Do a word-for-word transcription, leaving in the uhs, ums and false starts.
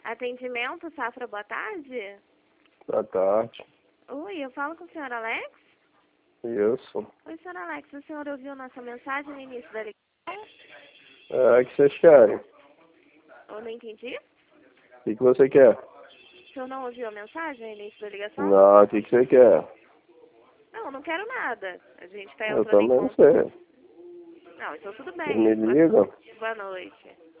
Atendimento Safra, boa tarde. Boa tarde. Oi, eu falo com o senhor Alex? Isso. Oi, senhor Alex, o senhor ouviu nossa mensagem no início da ligação? É, o que vocês querem? Eu não entendi. O que, que você quer? O senhor não ouviu a mensagem no início da ligação? Não, o que, que você quer? Não, não quero nada. A gente está Eu entrando em também contato. sei. Não, então tudo Você bem. me liga? Boa noite.